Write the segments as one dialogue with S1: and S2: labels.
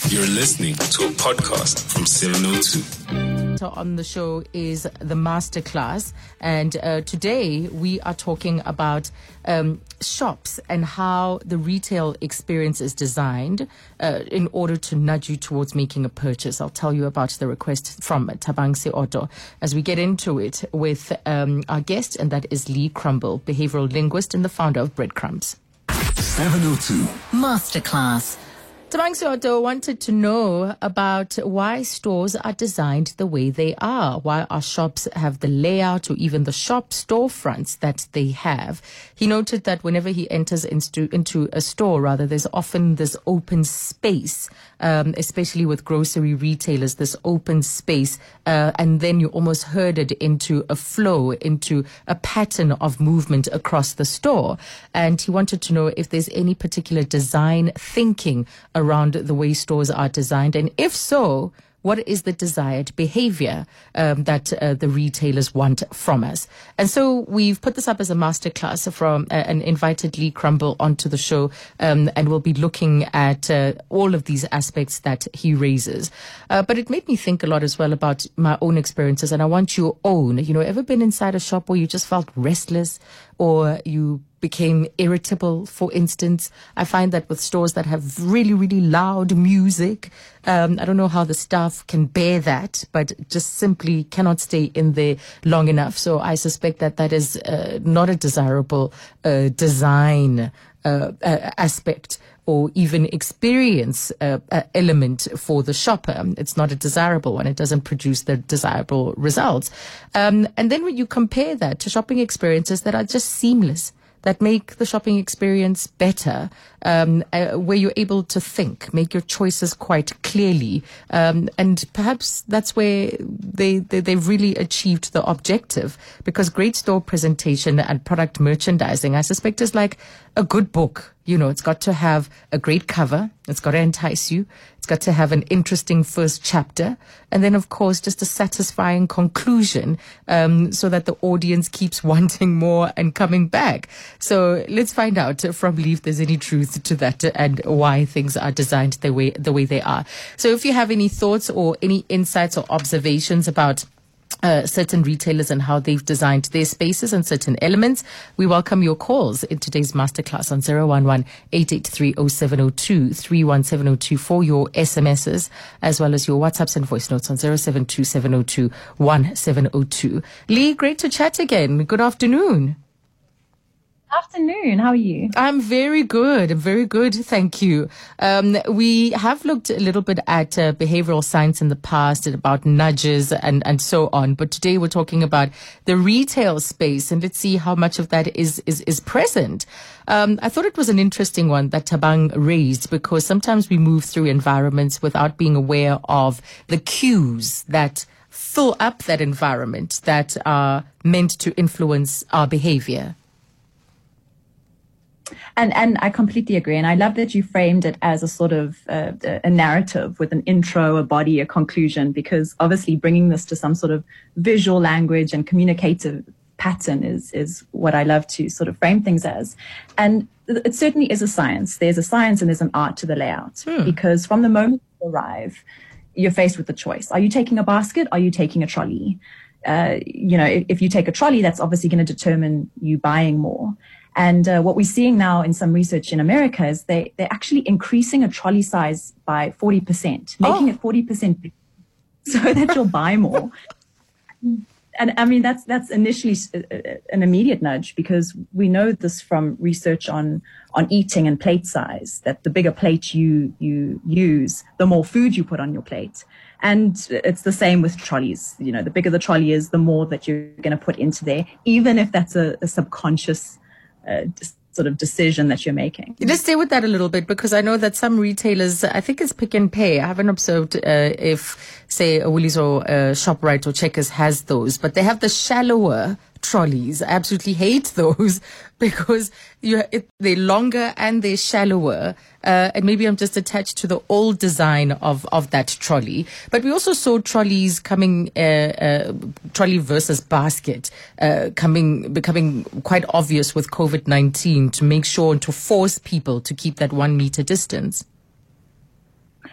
S1: You're listening to a podcast from 702.
S2: On the show is the Masterclass, and today we are talking about shops and how the retail experience is designed in order to nudge you towards making a purchase. I'll tell you about the request from Thabang Seoto as we get into it with our guest, and that is Lee Crumble, behavioral linguist and the founder of Breadcrumbs.
S1: 702
S3: Masterclass.
S2: Thabang Seoto wanted to know about why stores are designed the way they are, why our shops have the layout or even the shop storefronts that they have. He noted that whenever he enters into a store, there's often this open space, especially with grocery retailers, this open space, and then you're almost herded into a flow, into a pattern of movement across the store. And he wanted to know if there's any particular design thinking around the way stores are designed, and if so, what is the desired behavior that the retailers want from us? And so we've put this up as a masterclass from and invited Lee Crumble onto the show, and we'll be looking at all of these aspects that he raises. But it made me think a lot as well about my own experiences, and I want your own. You know, ever been inside a shop where you just felt restless or you became irritable, for instance? I find that with stores that have really, really loud music, I don't know how the staff can bear that, but just simply cannot stay in there long enough. So I suspect that that is not a desirable design aspect or even experience element for the shopper. It's not a desirable one. It doesn't produce the desirable results. And then when you compare that to shopping experiences that are just seamless, that make the shopping experience better, where you're able to think, make your choices quite clearly. And perhaps that's where they've really achieved the objective, because great store presentation and product merchandising, I suspect, is like a good book. You know, it's got to have a great cover. It's got to entice you. It's got to have an interesting first chapter. And then, of course, just a satisfying conclusion, so that the audience keeps wanting more and coming back. So let's find out from Lee if there's any truth to that and why things are designed the way they are. So if you have any thoughts or any insights or observations about certain retailers and how they've designed their spaces and certain elements, we welcome your calls in today's masterclass on 011-883-0702, 31702 for your SMSs, as well as your WhatsApps and voice notes on 072-702-1702. Lee, great to chat again. Good afternoon.
S4: Afternoon. How are you?
S2: I'm very good. Very good. Thank you. We have looked a little bit at behavioral science in the past and about nudges and so on. But today we're talking about the retail space, and let's see how much of that is present. I thought it was an interesting one that Thabang raised, because sometimes we move through environments without being aware of the cues that fill up that environment that are meant to influence our behavior.
S4: And I completely agree. And I love that you framed it as a sort of a narrative with an intro, a body, a conclusion, because obviously bringing this to some sort of visual language and communicative pattern is what I love to sort of frame things as. And it certainly is a science. There's a science and there's an art to the layout, because from the moment you arrive, you're faced with the choice. Are you taking a basket? Are you taking a trolley? If you take a trolley, that's obviously going to determine you buying more. And what we're seeing now in some research in America is they're actually increasing a trolley size by 40%, making it 40% bigger so that you'll buy more. And I mean, that's initially an immediate nudge, because we know this from research on eating and plate size, that the bigger plate you use, the more food you put on your plate. And it's the same with trolleys. You know, the bigger the trolley is, the more that you're going to put into there, even if that's a subconscious sort of decision that you're making.
S2: Let's stay with that a little bit, because I know that some retailers, I think it's Pick n Pay. I haven't observed if, say, a Woolies or ShopRite or Checkers has those, but they have the shallower trolleys. I absolutely hate those because they're longer and they're shallower. And maybe I'm just attached to the old design of that trolley. But we also saw trolleys coming, trolley versus basket, becoming quite obvious with COVID-19 to make sure and to force people to keep that 1 meter distance.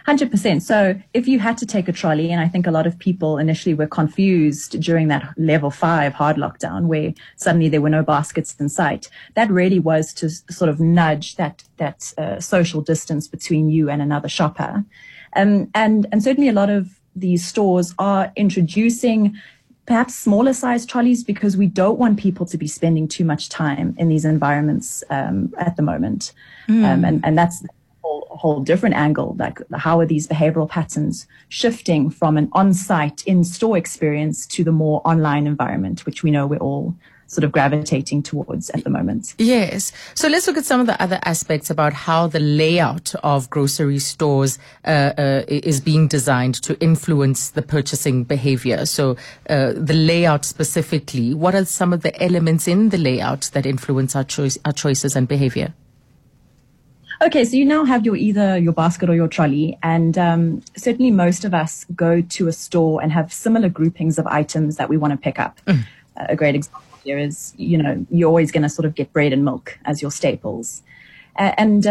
S4: 100%. So if you had to take a trolley, and I think a lot of people initially were confused during that level 5 hard lockdown where suddenly there were no baskets in sight, that really was to sort of nudge that social distance between you and another shopper. And certainly a lot of these stores are introducing perhaps smaller size trolleys because we don't want people to be spending too much time in these environments at the moment. And that's a whole different angle. Like, how are these behavioral patterns shifting from an on-site, in-store experience to the more online environment, which we know we're all sort of gravitating towards at the moment.
S2: Yes. So let's look at some of the other aspects about how the layout of grocery stores is being designed to influence the purchasing behavior. So the layout specifically, what are some of the elements in the layout that influence our choices and behavior?
S4: Okay, so you now have either your basket or your trolley, and certainly most of us go to a store and have similar groupings of items that we want to pick up. A great example here is, you're always going to sort of get bread and milk as your staples. And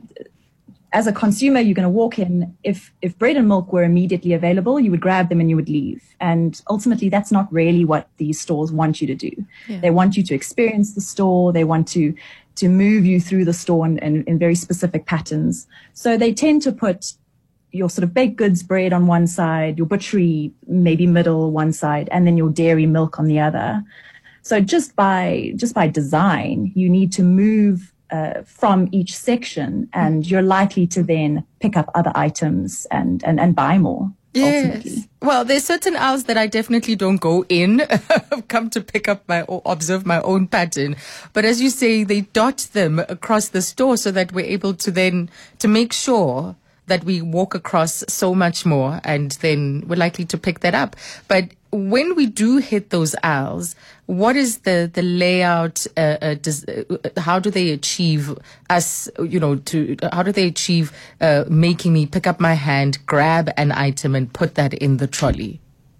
S4: as a consumer, you're going to walk in. If bread and milk were immediately available, you would grab them and you would leave. And ultimately, that's not really what these stores want you to do. Yeah. They want you to experience the store. They want to move you through the store in very specific patterns. So they tend to put your sort of baked goods bread on one side, your butchery maybe middle one side, and then your dairy milk on the other. So just by design, you need to move from each section, and you're likely to then pick up other items and buy more.
S2: Yes.
S4: Ultimately.
S2: Well, there's certain aisles that I definitely don't go in. I've come to pick up observe my own pattern. But as you say, they dot them across the store so that we're able to make sure that we walk across so much more, and then we're likely to pick that up. But when we do hit those aisles, what is the layout? How do they achieve us? How do they achieve making me pick up my hand, grab an item, and put that in the trolley?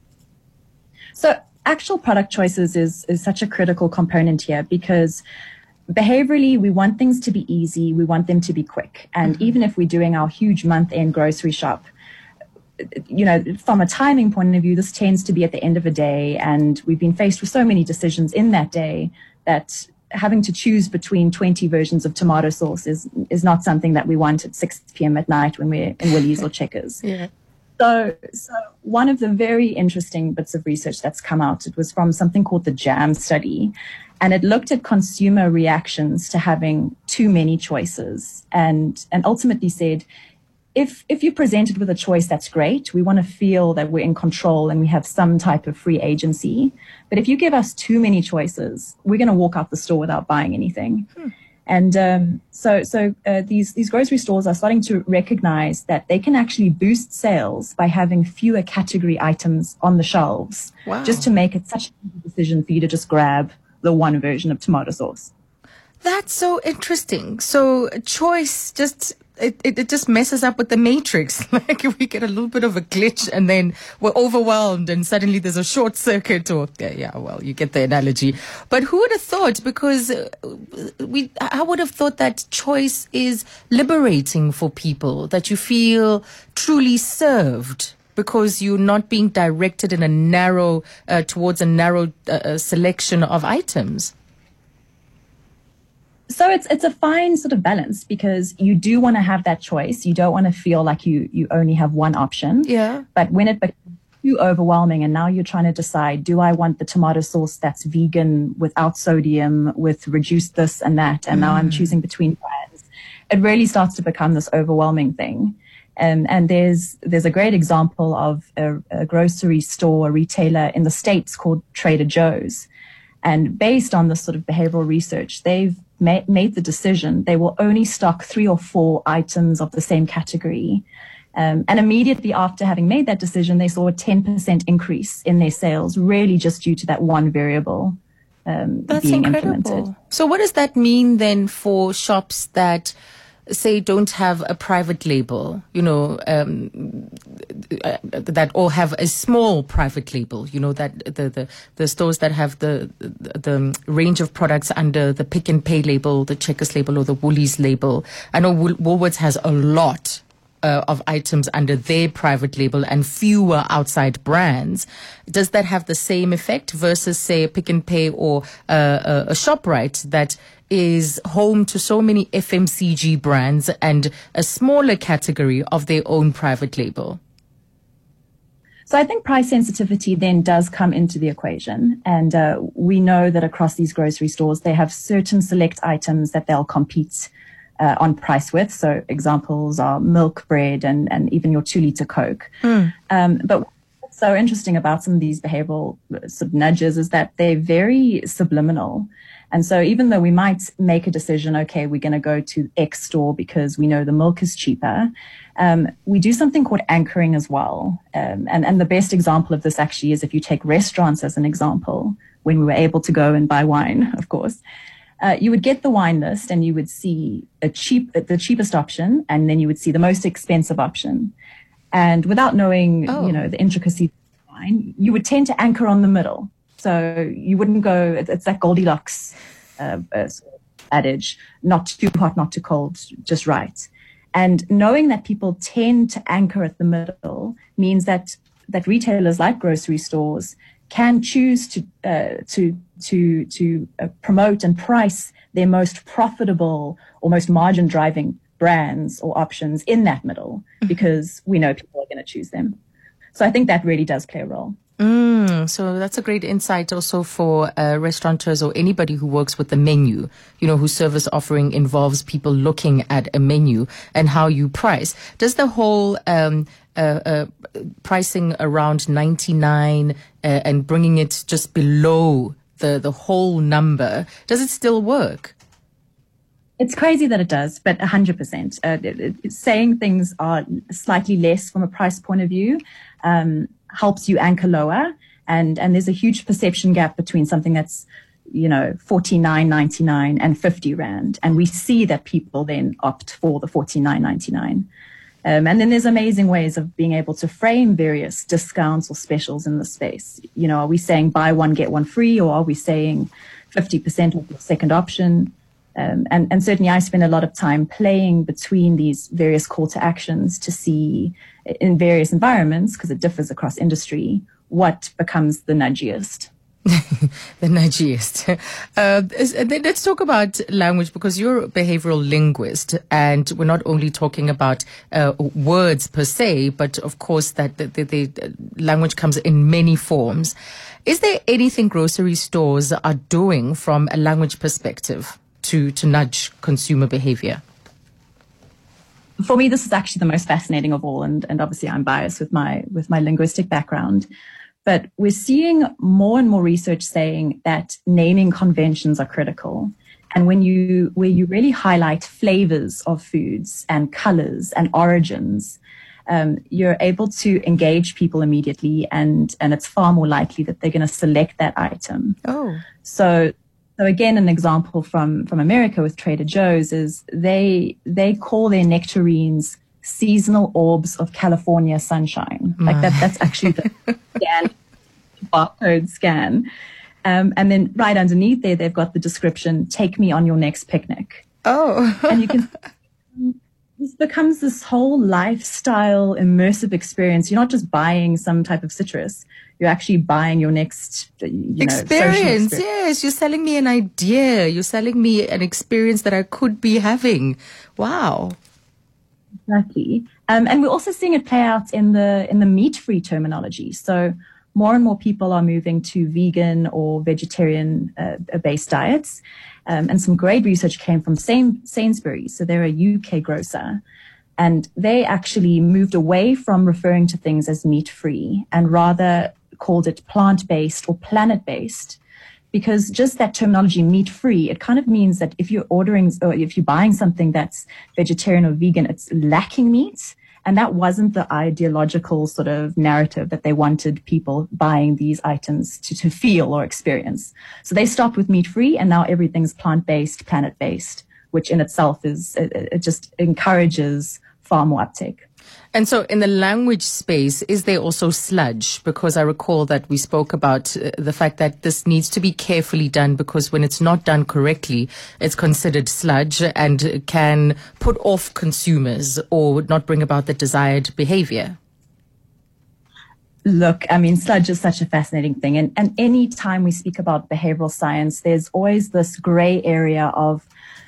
S4: So actual product choices is such a critical component here, because behaviorally, we want things to be easy. We want them to be quick. And even if we're doing our huge month-end grocery shop, from a timing point of view, this tends to be at the end of a day. And we've been faced with so many decisions in that day that having to choose between 20 versions of tomato sauce is not something that we want at 6 p.m. at night when we're in Woolies or Checkers.
S2: Yeah.
S4: So one of the very interesting bits of research that's come out, it was from something called the JAM study, and it looked at consumer reactions to having too many choices, and ultimately said, if you're presented with a choice, that's great. We want to feel that we're in control and we have some type of free agency. But if you give us too many choices, we're going to walk out the store without buying anything. And so these grocery stores are starting to recognize that they can actually boost sales by having fewer category items on the shelves.
S2: Wow.
S4: Just to make it such a decision for you to just grab the one version of tomato sauce.
S2: That's so interesting. So choice it just messes up with the matrix. Like, we get a little bit of a glitch and then we're overwhelmed and suddenly there's a short circuit, or you get the analogy. But who would have thought? Because I would have thought that choice is liberating for people, that you feel truly served because you're not being directed in a narrow towards a narrow selection of items.
S4: So it's a fine sort of balance, because you do want to have that choice. You don't want to feel like you only have one option.
S2: Yeah.
S4: But when it becomes too overwhelming and now you're trying to decide, do I want the tomato sauce that's vegan, without sodium, with reduced this and that, and now I'm choosing between brands, it really starts to become this overwhelming thing. And there's a great example of a grocery store, a retailer in the States called Trader Joe's. And based on this sort of behavioral research, they've made the decision they will only stock 3 or 4 items of the same category. And immediately after having made that decision, they saw a 10% increase in their sales, really just due to that one variable
S2: That's
S4: being
S2: incredible.
S4: implemented.
S2: So what does that mean then for shops that, say, don't have a private label, that all have a small private label, that the stores that have the range of products under the Pick and Pay label, the Checkers label, or the Woolies label? I know Woolworths has a lot of items under their private label and fewer outside brands, does that have the same effect versus, say, a Pick n Pay or a ShopRite that is home to so many FMCG brands and a smaller category of their own private label?
S4: So I think price sensitivity then does come into the equation. And we know that across these grocery stores, they have certain select items that they'll compete on price with. So examples are milk, bread, and even your 2-liter Coke. But what's so interesting about some of these behavioral sort of nudges is that they're very subliminal. And so even though we might make a decision, okay, we're going to go to X store because we know the milk is cheaper, we do something called anchoring as well. And the best example of this actually is if you take restaurants as an example, when we were able to go and buy wine, of course, you would get the wine list and you would see the cheapest option, and then you would see the most expensive option. And without knowing, the intricacies of wine, you would tend to anchor on the middle. So you wouldn't go, it's that Goldilocks adage, not too hot, not too cold, just right. And knowing that people tend to anchor at the middle means that retailers like grocery stores can choose to promote and price their most profitable or most margin driving brands or options in that middle, because we know people are going to choose them. So I think that really does play a role.
S2: So that's a great insight also for restaurateurs or anybody who works with the menu, whose service offering involves people looking at a menu and how you price. Does the whole pricing around 99 and bringing it just below the whole number, does it still work?
S4: It's crazy that it does, but 100%. Saying things are slightly less from a price point of view helps you anchor lower. And there's a huge perception gap between something that's, 49.99 and 50 Rand. And we see that people then opt for the 49.99. And then there's amazing ways of being able to frame various discounts or specials in the space. Are we saying buy one, get one free, or are we saying 50% of the second option? And certainly I spend a lot of time playing between these various call to actions to see in various environments, because it differs across industry, what becomes the nudgiest.
S2: The nudgiest. Let's talk about language, because you're a behavioral linguist, and we're not only talking about words per se, but of course that the language comes in many forms. Is there anything grocery stores are doing from a language perspective to nudge consumer behavior?
S4: For me, this is actually the most fascinating of all, and obviously I'm biased with my linguistic background. But we're seeing more and more research saying that naming conventions are critical. And where you really highlight flavors of foods and colors and origins, you're able to engage people immediately, and it's far more likely that they're going to select that item.
S2: Oh.
S4: So again, an example from America with Trader Joe's is they call their nectarines seasonal orbs of California sunshine. Like that's actually the barcode scan. And then right underneath there, they've got the description, take me on your next picnic.
S2: Oh.
S4: And you can, this becomes this whole lifestyle immersive experience. You're not just buying some type of citrus. You're actually buying your next
S2: experience. Yes, you're selling me an idea. You're selling me an experience that I could be having. Wow.
S4: Exactly. And we're also seeing it play out in the meat-free terminology. So more and more people are moving to vegan or vegetarian based diets. And some great research came from Sainsbury's. So they're a UK grocer. And they actually moved away from referring to things as meat-free and rather called it plant-based or planet-based. Because just that terminology, meat-free, it kind of means that if you're ordering or if you're buying something that's vegetarian or vegan, it's lacking meat. And that wasn't the ideological sort of narrative that they wanted people buying these items to feel or experience. So they stopped with meat-free, and now everything's plant-based, planet-based, which in itself is, it just encourages far more uptake.
S2: And so in the language space, is there also sludge? Because I recall that we spoke about the fact that this needs to be carefully done, because when it's not done correctly, it's considered sludge and can put off consumers or not bring about the desired behavior.
S4: Look, I mean, sludge is such a fascinating thing. And any time we speak about behavioral science, there's always this gray area of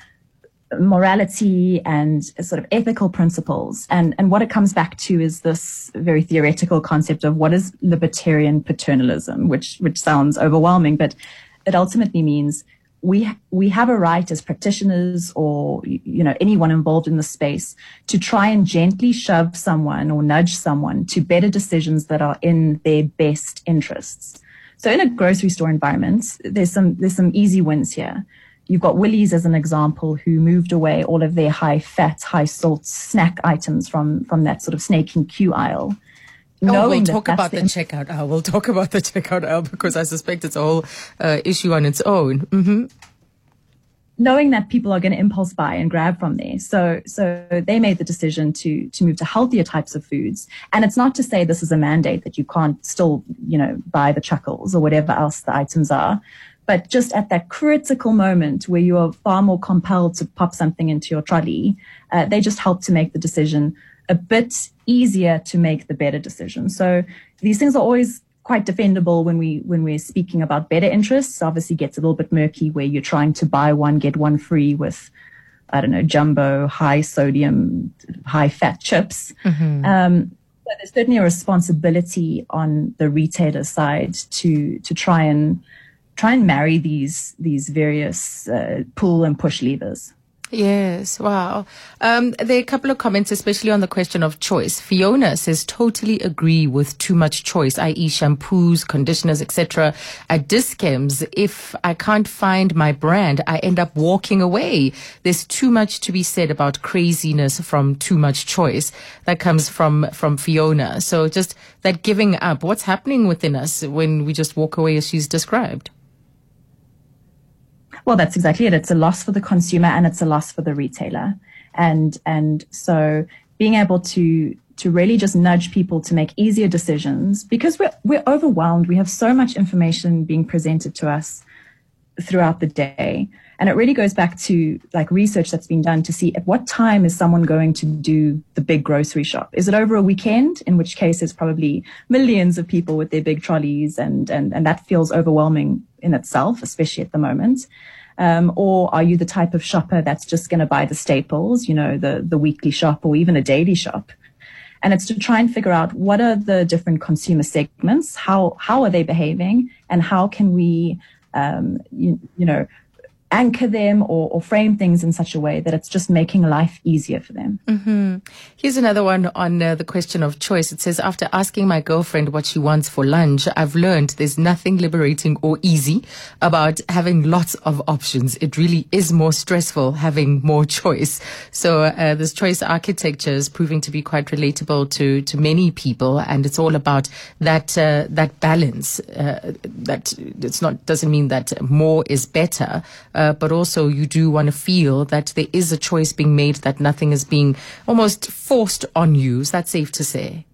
S4: morality and sort of ethical principles. And what it comes back to is this very theoretical concept of what is libertarian paternalism, which sounds overwhelming, but it ultimately means we have a right as practitioners or, anyone involved in the space to try and gently shove someone or nudge someone to better decisions that are in their best interests. So in a grocery store environment, there's some easy wins here. You've got Woolies as an example, who moved away all of their high fat, high salt snack items from that sort of snake and queue aisle.
S2: We'll talk about the checkout aisle. We'll talk about the checkout aisle because I suspect it's a whole issue on its own. Mm-hmm.
S4: Knowing that people are going to impulse buy and grab from there. So they made the decision to move to healthier types of foods. And it's not to say this is a mandate that you can't still, buy the chuckles or whatever else the items are. But just at that critical moment where you are far more compelled to pop something into your trolley, they just help to make the decision a bit easier to make the better decision. So these things are always quite defendable when we're speaking about better interests. Obviously gets a little bit murky where you're trying to buy one, get one free with, jumbo, high sodium, high fat chips. Mm-hmm. So there's certainly a responsibility on the retailer side to try and marry these various pull and push levers.
S2: Yes, wow. There are a couple of comments, especially on the question of choice. Fiona says, totally agree with too much choice, i.e. shampoos, conditioners, etc. At Dis-Chems, if I can't find my brand, I end up walking away. There's too much to be said about craziness from too much choice. That comes from Fiona. So just that giving up, what's happening within us when we just walk away as she's described?
S4: Well, that's exactly it. It's a loss for the consumer and it's a loss for the retailer. And so being able to really just nudge people to make easier decisions, because we're overwhelmed. We have so much information being presented to us throughout the day. And it really goes back to like research that's been done to see at what time is someone going to do the big grocery shop. Is it over a weekend? In which case it's probably millions of people with their big trolleys and that feels overwhelming in itself, especially at the moment. Or are you the type of shopper that's just going to buy the staples, the weekly shop or even a daily shop? And it's to try and figure out what are the different consumer segments, how are they behaving, and how can we, anchor them or frame things in such a way that it's just making life easier for them.
S2: Mm-hmm. Here's another one on the question of choice. It says, after asking my girlfriend what she wants for lunch, I've learned there's nothing liberating or easy about having lots of options. It really is more stressful having more choice. So this choice architecture is proving to be quite relatable to many people, and it's all about that balance. That it's not doesn't mean that more is better. But also you do want to feel that there is a choice being made, that nothing is being almost forced on you. Is that safe to say?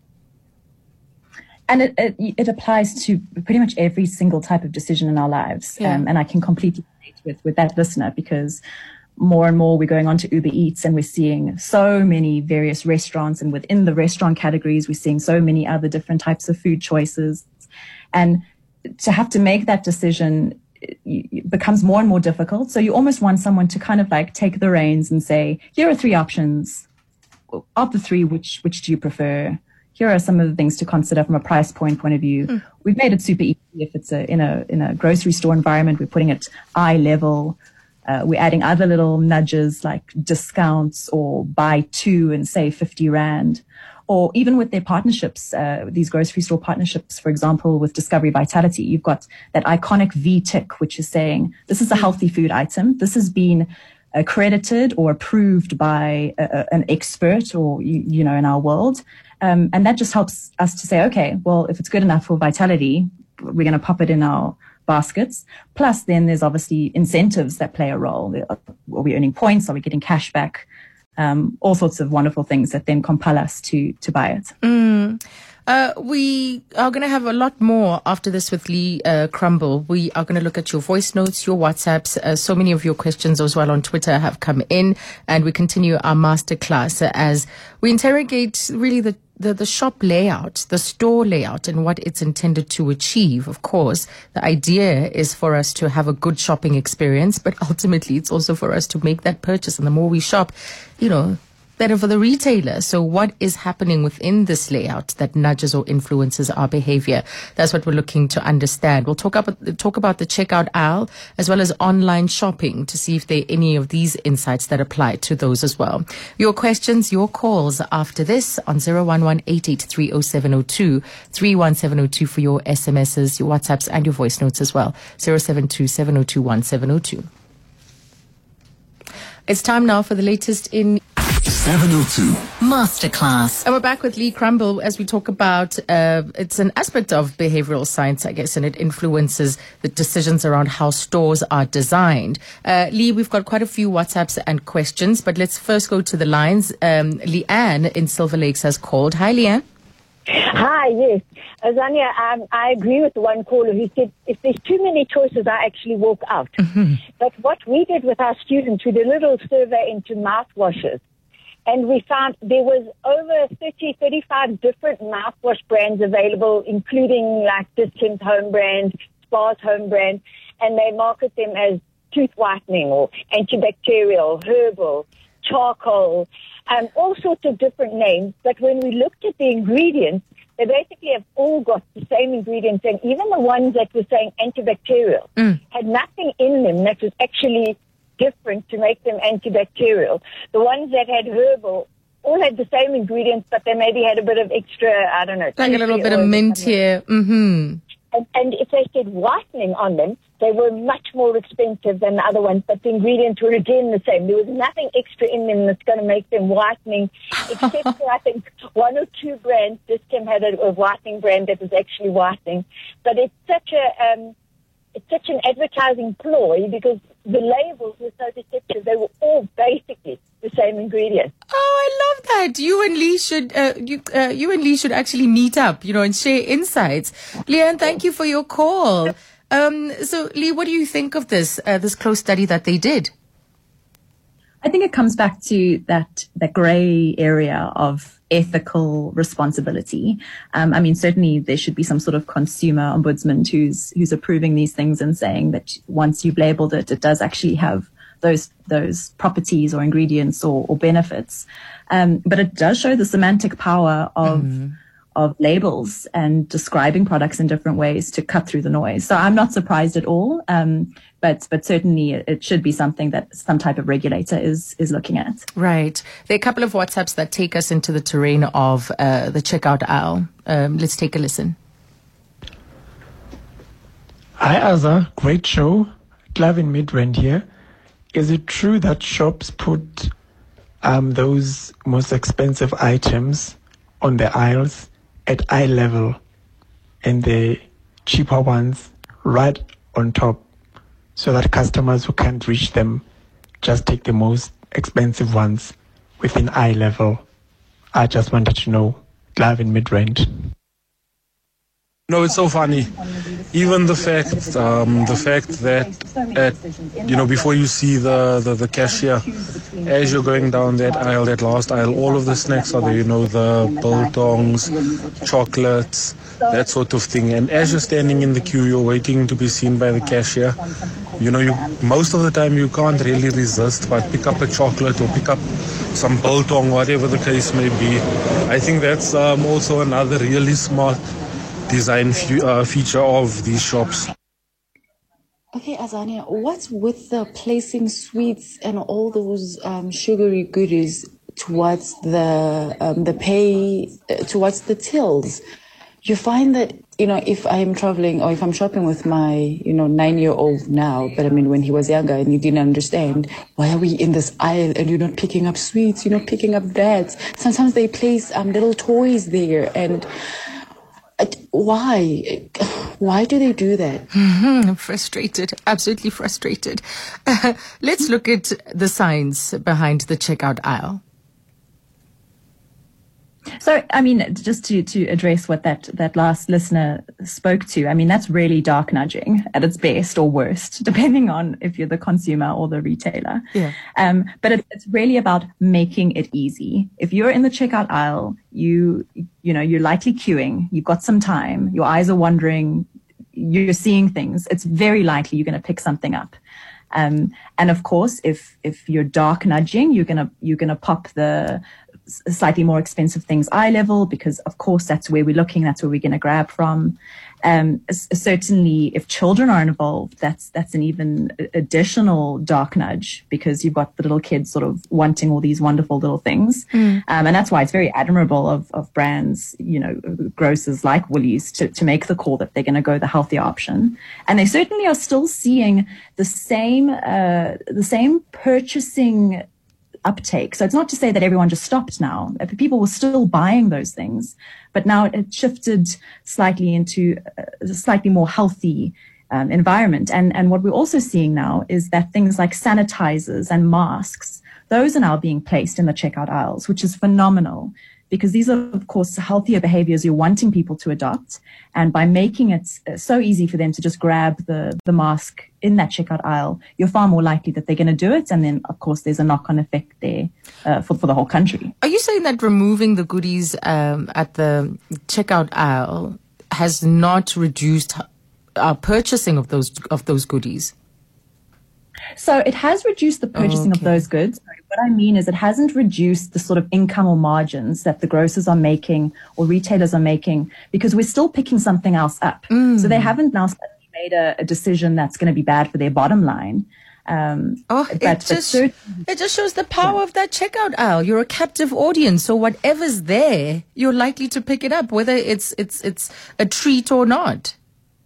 S4: And it applies to pretty much every single type of decision in our lives.
S2: Yeah.
S4: And I can completely relate with that listener, because more and more we're going on to Uber Eats and we're seeing so many various restaurants, and within the restaurant categories, we're seeing so many other different types of food choices. And to have to make that decision becomes more and more difficult. So you almost want someone to kind of like take the reins and say, here are 3 options. Of the 3, which do you prefer? Here are some of the things to consider from a price point of view. We've made it super easy. If it's in a grocery store environment, we're putting it eye level. We're adding other little nudges like discounts or buy 2 and save 50 Rand. Or even with their partnerships, these grocery store partnerships, for example, with Discovery Vitality, you've got that iconic V tick, which is saying this is a healthy food item. This has been accredited or approved by an expert or, in our world. And that just helps us to say, okay, well, if it's good enough for Vitality, we're going to pop it in our baskets. Plus, then there's obviously incentives that play a role. Are we earning points? Are we getting cash back? all sorts of wonderful things that then compel us to buy it.
S2: We are going to have a lot more after this with Lee Crumble. We are going to look at your voice notes, your WhatsApps. So many of your questions as well on Twitter have come in, and we continue our masterclass as we interrogate really the shop layout, the store layout, and what it's intended to achieve. Of course, the idea is for us to have a good shopping experience, but ultimately it's also for us to make that purchase. And the more we shop, better for the retailer. So what is happening within this layout that nudges or influences our behavior? That's what we're looking to understand. We'll talk about the checkout aisle as well as online shopping to see if there are any of these insights that apply to those as well. Your questions, your calls after this on 011-883-0702, 31702 for your SMSs, your WhatsApps and your voice notes as well. 072-702-1702. It's time now for the latest in
S3: 702 Masterclass.
S2: And we're back with Lee Crumble as we talk about it's an aspect of behavioral science, I guess, and it influences the decisions around how stores are designed. Lee, we've got quite a few WhatsApps and questions, but let's first go to the lines. Leanne in Silver Lakes has called. Hi, Leanne.
S5: Hi, yes. Azania, I agree with the one caller who said if there's too many choices, I actually walk out. Mm-hmm. But what we did with our students, we did a little survey into mouthwashes. And we found there was over 35 different mouthwash brands available, including like Dis-Chem's home brand, Spa's home brand, and they market them as tooth whitening or antibacterial, herbal, charcoal, all sorts of different names. But when we looked at the ingredients, they basically have all got the same ingredients, and even the ones that were saying antibacterial had nothing in them that was actually different to make them antibacterial. The ones that had herbal all had the same ingredients, but they maybe had a bit of extra, I don't know.
S2: Like a little bit of mint here. Mm-hmm.
S5: And if they said whitening on them, they were much more expensive than the other ones, but the ingredients were again the same. There was nothing extra in them that's going to make them whitening, except for, I think, one or two brands. Dis-Chem had a whitening brand that was actually whitening. But it's such an advertising ploy because the labels were so deceptive. They were all basically the same ingredients.
S2: Oh, I love that. You and Lee should actually meet up, and share insights. Leanne, thank you for your call. So Lee, what do you think of this close study that they did?
S4: I think it comes back to that gray area of ethical responsibility. Certainly there should be some sort of consumer ombudsman who's approving these things and saying that once you've labeled it, it does actually have those properties or ingredients or benefits. But it does show the semantic power of labels and describing products in different ways to cut through the noise. So I'm not surprised at all. But certainly it should be something that some type of regulator is looking at. Right.
S2: There are a couple of WhatsApps that take us into the terrain of the checkout aisle. Let's take a listen.
S6: Hi, Azza. Great show. Clive in Midrand here. Is it true that shops put those most expensive items on the aisles at eye level and the cheaper ones right on top, so that customers who can't reach them just take the most expensive ones within eye level? I just wanted to know. Clive in Midrand.
S7: No, it's so funny. Even the fact that before you see the cashier, as you're going down that aisle, that last aisle, all of the snacks are there. The biltongs, chocolates, that sort of thing. And as you're standing in the queue, you're waiting to be seen by the cashier. You most of the time you can't really resist but pick up a chocolate or pick up some biltong, whatever the case may be. I think that's also another really smart design feature of these shops.
S8: Okay, Azania, what's with the placing sweets and all those sugary goodies towards the towards the tills? You find that, if I am traveling or if I'm shopping with my, 9-year-old now, but when he was younger and he didn't understand, why are we in this aisle and you're not picking up sweets, you're not picking up that? Sometimes they place little toys there, and why? Why do they do that?
S2: I'm frustrated, absolutely frustrated. Let's look at the science behind the checkout aisle.
S4: So, I mean, just to address what that last listener spoke to, I mean, that's really dark nudging at its best or worst, depending on if you're the consumer or the retailer.
S2: Yeah.
S4: But it's really about making it easy. If you're in the checkout aisle, you're likely queuing, you've got some time, your eyes are wandering, you're seeing things. It's very likely you're going to pick something up. And of course, if you're dark nudging, you're gonna pop the slightly more expensive things eye level, because of course that's where we're looking, that's where we're going to grab from. Certainly if children are involved, that's an even additional dark nudge, because you've got the little kids sort of wanting all these wonderful little things. And that's why it's very admirable of brands, grocers like Woolies to make the call that they're going to go the healthier option. And they certainly are still seeing the same purchasing uptake. So it's not to say that everyone just stopped now. People were still buying those things, but now it shifted slightly into a slightly more healthy environment. And what we're also seeing now is that things like sanitizers and masks, those are now being placed in the checkout aisles, which is phenomenal, because these are, of course, healthier behaviors you're wanting people to adopt. And by making it so easy for them to just grab the mask in that checkout aisle, you're far more likely that they're going to do it. And then, of course, there's a knock-on effect there for the whole country.
S2: Are you saying that removing the goodies at the checkout aisle has not reduced our purchasing of those goodies?
S4: So it has reduced the purchasing of those goods. What I mean is it hasn't reduced the sort of income or margins that the grocers are making or retailers are making, because we're still picking something else up. So they haven't now made a decision that's going to be bad for their bottom line.
S2: It just shows the power of that checkout aisle. You're a captive audience, so whatever's there, you're likely to pick it up, whether it's a treat or not.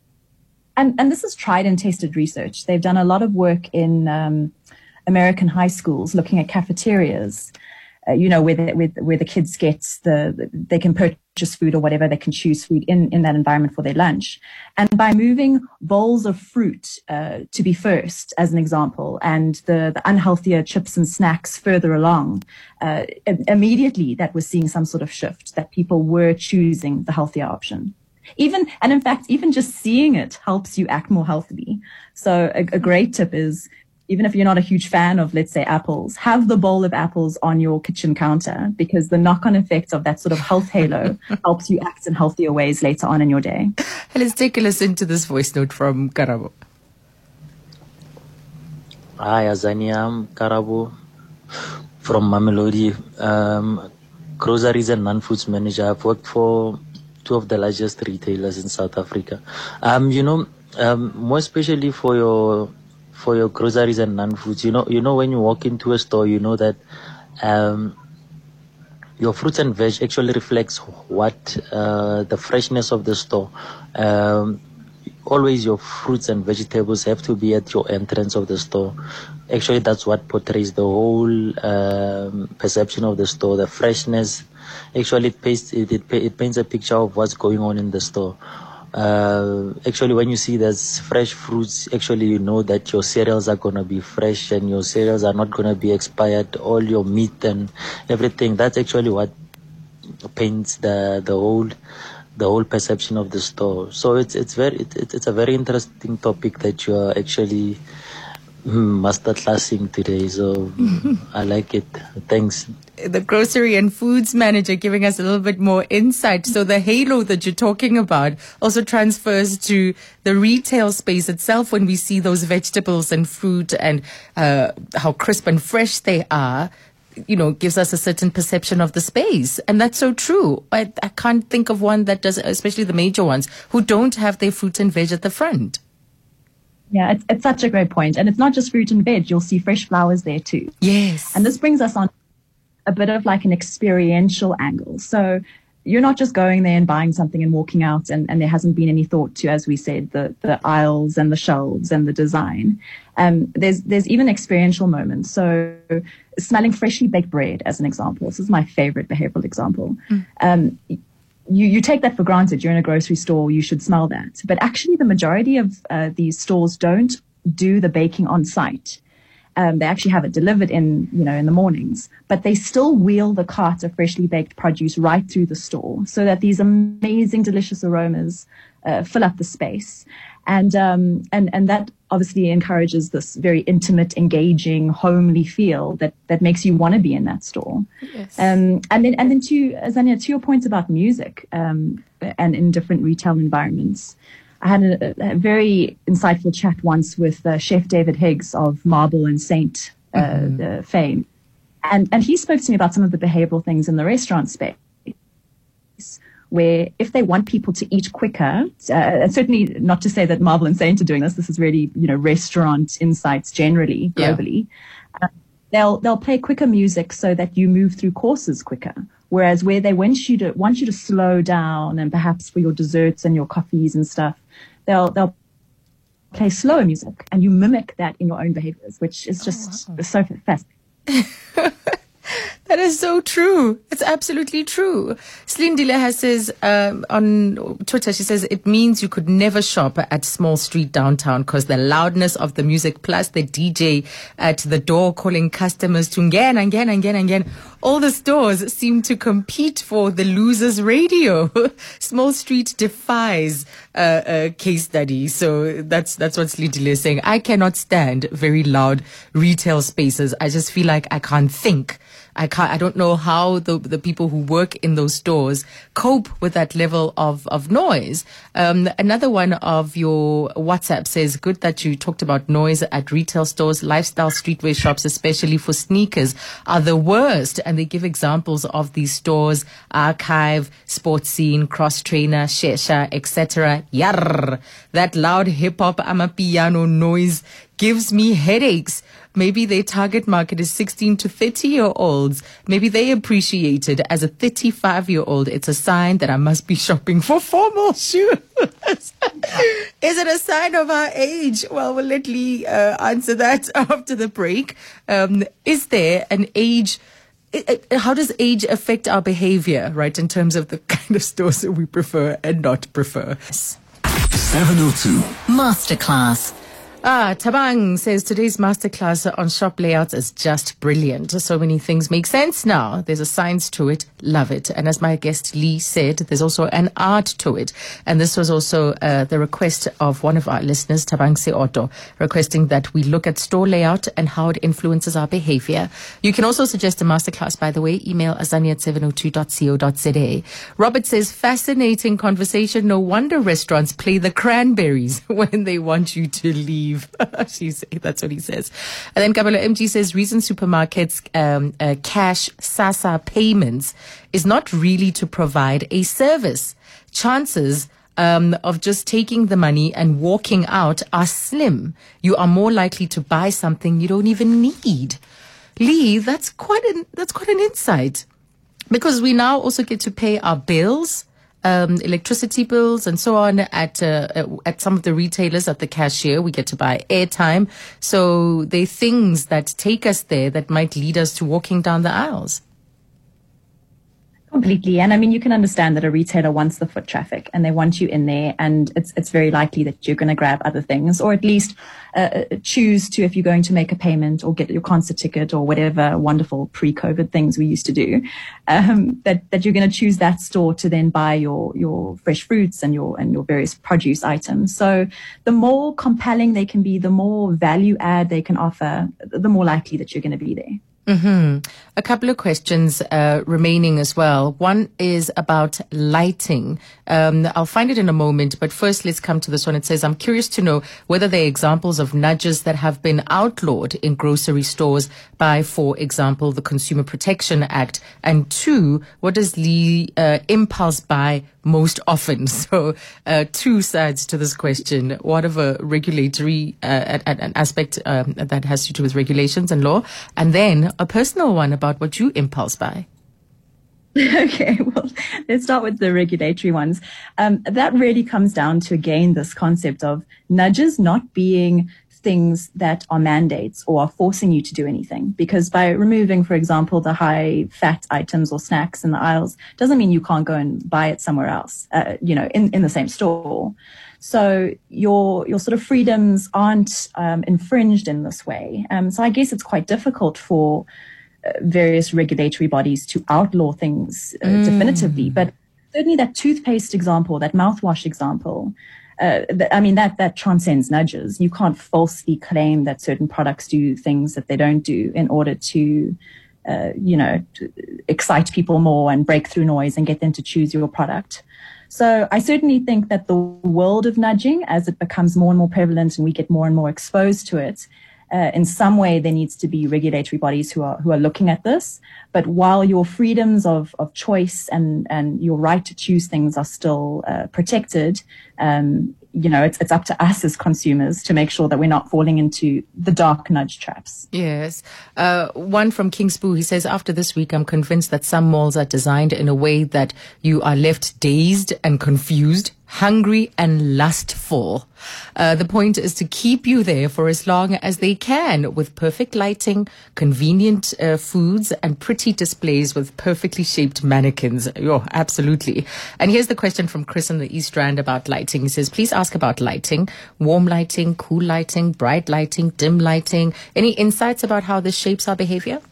S4: And this is tried and tested research. They've done a lot of work in American high schools looking at cafeterias, where the kids they can purchase food or whatever, they can choose food in that environment for their lunch. And by moving bowls of fruit to be first, as an example, and the unhealthier chips and snacks further along, immediately that was seeing some sort of shift, that people were choosing the healthier option. In fact, even just seeing it helps you act more healthily. So a great tip is, even if you're not a huge fan of, let's say, apples, have the bowl of apples on your kitchen counter, because the knock-on effect of that sort of health halo helps you act in healthier ways later on in your day.
S2: Let's take a listen to this voice note from Karabo.
S9: Hi, Azania. I'm Karabo from Mamelodi. Groceries and non-foods manager. I've worked for two of the largest retailers in South Africa. More especially for your groceries and non-foods, you know when you walk into a store, you know that your fruits and veg actually reflects what the freshness of the store. Always your fruits and vegetables have to be at your entrance of the store. Actually, that's what portrays the whole perception of the store, the freshness. Actually, it paints a picture of what's going on in the store. Actually, when you see there's fresh fruits, actually you know that your cereals are going to be fresh and your cereals are not going to be expired. All your meat and everything, that's actually what paints the whole perception of the store. So it's a very interesting topic that you are actually masterclassing today. So I like it. Thanks.
S2: The grocery and foods manager giving us a little bit more insight. So the halo that you're talking about also transfers to the retail space itself when we see those vegetables and fruit and how crisp and fresh they are. Gives us a certain perception of the space. And that's so true. I can't think of one that does, especially the major ones, who don't have their fruit and veg at the front.
S4: Yeah, it's such a great point. And it's not just fruit and veg. You'll see fresh flowers there too.
S2: Yes.
S4: And this brings us on a bit of like an experiential angle. So you're not just going there and buying something and walking out and there hasn't been any thought to, as we said, the aisles and the shelves and the design. There's even experiential moments. So smelling freshly baked bread, as an example. This is my favorite behavioral example. You take that for granted. You're in a grocery store, you should smell that. But actually the majority of these stores don't do the baking on site. They actually have it delivered in the mornings, but they still wheel the cart of freshly baked produce right through the store so that these amazing, delicious aromas fill up the space. And that obviously encourages this very intimate, engaging, homely feel that makes you want to be in that store.
S2: Yes.
S4: And then to Azania, to your point about music, and in different retail environments, I had a very insightful chat once with Chef David Higgs of Marble and Saint fame. And he spoke to me about some of the behavioral things in the restaurant space, where if they want people to eat quicker, and certainly not to say that Marble and Saint are doing this, this is really, restaurant insights generally, globally. Yeah. They'll play quicker music so that you move through courses quicker. Whereas where they want you to slow down, and perhaps for your desserts and your coffees and stuff, they'll play slower music, and you mimic that in your own behaviors, which is just so fascinating.
S2: That is so true. It's absolutely true. Slindile says on Twitter, she says, it means you could never shop at Small Street downtown because the loudness of the music plus the DJ at the door calling customers to again. All the stores seem to compete for the loser's radio. Small Street defies a case study. So that's what Slindile is saying. I cannot stand very loud retail spaces. I just feel like I can't think. I don't know how the people who work in those stores cope with that level of noise. Another one of your WhatsApp says, good that you talked about noise at retail stores. Lifestyle streetwear shops, especially for sneakers, are the worst. And they give examples of these stores: Archive, Sports Scene, Cross Trainer, Shesha, etc. Yarr! That loud hip-hop amapiano noise gives me headaches. Maybe their target market is 16 to 30-year-olds. Maybe they appreciate it. As a 35-year-old, it's a sign that I must be shopping for formal shoes. Is it a sign of our age? Well, we'll let Lee answer that after the break. Is there an age? How does age affect our behavior, right, in terms of the kind of stores that we prefer and not prefer?
S3: 702 Masterclass.
S2: Tabang says today's masterclass on shop layouts is just brilliant. So many things make sense now. There's a science to it. Love it. And as my guest Lee said, there's also an art to it. And this was also the request of one of our listeners, Tabang Seoto, requesting that we look at store layout and how it influences our behavior. You can also suggest a masterclass, by the way. Email azania@702.co.za. Robert says, fascinating conversation. No wonder restaurants play the Cranberries when they want you to leave. That's what he says. And then Kabalo MG says, reason supermarkets cash SASSA payments is not really to provide a service. Chances of just taking the money and walking out are slim. You are more likely to buy something you don't even need. Lee, that's quite an insight, because we now also get to pay our bills, electricity bills and so on at some of the retailers at the cashier. We get to buy airtime. So there are things that take us there that might lead us to walking down the aisles.
S4: Completely. And I mean, you can understand that a retailer wants the foot traffic and they want you in there, and it's very likely that you're going to grab other things, or at least choose to, if you're going to make a payment or get your concert ticket or whatever wonderful pre-COVID things we used to do, that you're going to choose that store to then buy your fresh fruits and your various produce items. So the more compelling they can be, the more value add they can offer, the more likely that you're going to be there.
S2: Mm-hmm. A couple of questions remaining as well. One is about lighting. I'll find it in a moment, but first let's come to this one. It says, I'm curious to know whether there are examples of nudges that have been outlawed in grocery stores by, for example, the Consumer Protection Act. And two, what does Lee impulse buy most often? So two sides to this question. What of a regulatory an aspect that has to do with regulations and law, and then a personal one about what you impulse buy.
S4: Okay, well, let's start with the regulatory ones. That really comes down to, again, this concept of nudges not being things that are mandates or are forcing you to do anything. Because by removing, for example, the high fat items or snacks in the aisles doesn't mean you can't go and buy it somewhere else, in the same store. So your sort of freedoms aren't infringed in this way. So I guess it's quite difficult for various regulatory bodies to outlaw things definitively. But certainly that toothpaste example, that mouthwash example, that transcends nudges. You can't falsely claim that certain products do things that they don't do in order to, to excite people more and break through noise and get them to choose your product. So I certainly think that the world of nudging, as it becomes more and more prevalent and we get more and more exposed to it, in some way there needs to be regulatory bodies who are looking at this. But while your freedoms of choice and your right to choose things are still protected, it's up to us as consumers to make sure that we're not falling into the dark nudge traps.
S2: Yes. One from Kingsboo, he says, after this week, I'm convinced that some malls are designed in a way that you are left dazed and confused, hungry and lustful. The point is to keep you there for as long as they can, with perfect lighting, convenient foods, and pretty displays with perfectly shaped mannequins. Oh, absolutely. And here's the question from Chris in the East Rand about lighting. He says, please ask about lighting, warm lighting, cool lighting, bright lighting, dim lighting. Any insights about how this shapes our behavior?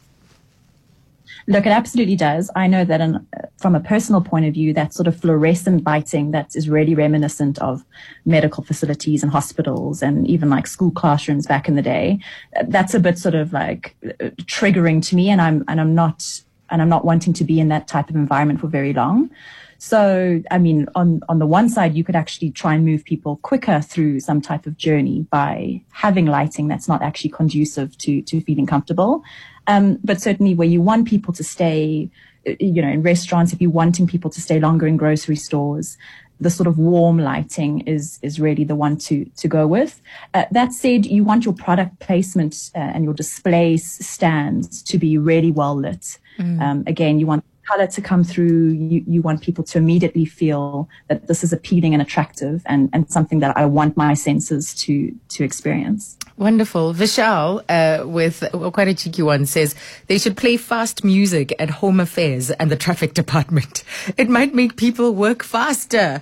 S4: Look, it absolutely does. I know that from a personal point of view, that sort of fluorescent lighting that is really reminiscent of medical facilities and hospitals and even like school classrooms back in the day, that's a bit sort of like triggering to me, and I'm not wanting to be in that type of environment for very long. So, I mean, on the one side, you could actually try and move people quicker through some type of journey by having lighting that's not actually conducive to feeling comfortable. But certainly where you want people to stay, in restaurants, if you're wanting people to stay longer in grocery stores, the sort of warm lighting is really the one to go with. That said, you want your product placement and your display stands to be really well lit. Again, you want color to come through. You want people to immediately feel that this is appealing and attractive and something that I want my senses to experience.
S2: Wonderful. Vishal, with quite a cheeky one, says they should play fast music at Home Affairs and the traffic department. It might make people work faster.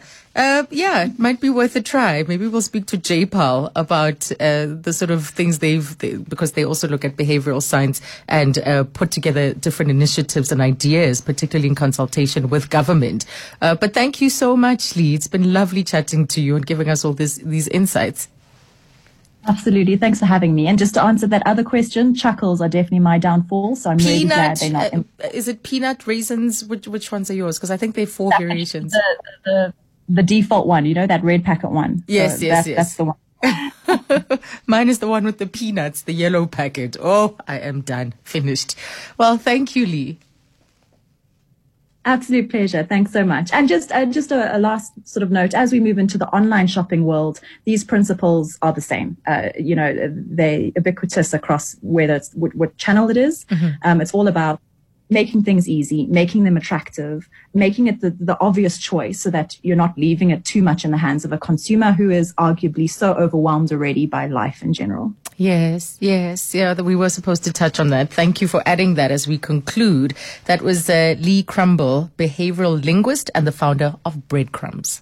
S2: It might be worth a try. Maybe we'll speak to JPAL about the sort of things because they also look at behavioral science and put together different initiatives and ideas, particularly in consultation with government. But thank you so much, Lee. It's been lovely chatting to you and giving us all these insights.
S4: Absolutely. Thanks for having me. And just to answer that other question, chuckles are definitely my downfall. So I'm really glad they're not.
S2: Is it peanut, raisins? Which ones are yours? Because I think there are 4 variations.
S4: The default one, that red packet one.
S2: Yes,
S4: so
S2: yes.
S4: That's the one.
S2: Mine is the one with the peanuts, the yellow packet. Oh, I am done. Finished. Well, thank you, Lee.
S4: Absolute pleasure. Thanks so much. And just a last sort of note, as we move into the online shopping world, these principles are the same. They're ubiquitous across whether it's what channel it is. Mm-hmm. It's all about making things easy, making them attractive, making it the obvious choice so that you're not leaving it too much in the hands of a consumer who is arguably so overwhelmed already by life in general.
S2: Yes. Yeah, that we were supposed to touch on that. Thank you for adding that as we conclude. That was Lee Crumble, behavioral linguist and the founder of Breadcrumbs.